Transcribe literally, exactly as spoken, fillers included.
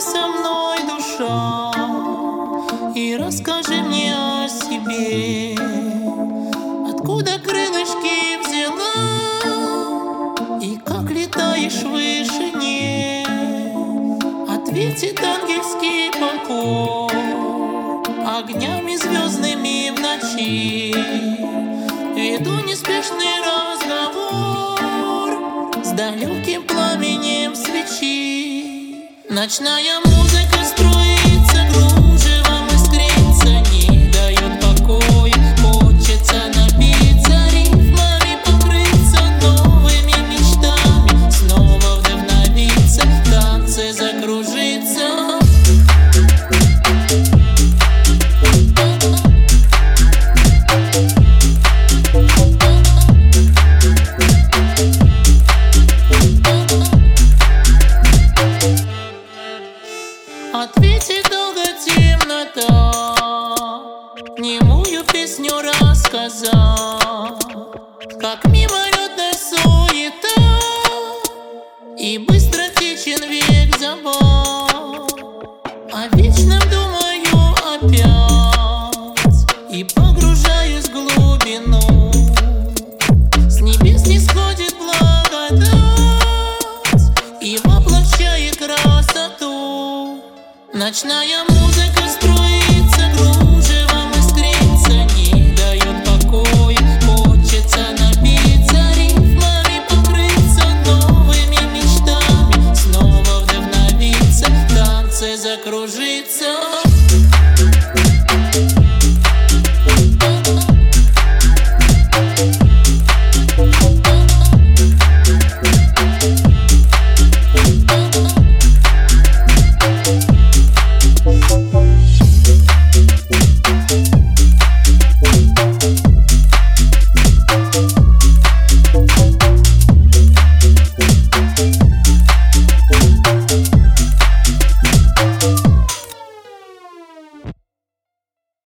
со мной, душа, и расскажи мне о себе. Откуда крылышки взяла и как летаешь в вышине? Ответит ангельский покой огнями звездными в ночи. Веду неспешный разговор с далеким пламенем свечи. Ночная музыка строится, кружевом искрится, не дает покоя. Хочется напиться, рифмами покрыться, новыми мечтами снова вдохновиться, в танце закружиться. Ответит долго темнота, немую песню рассказал, как мимо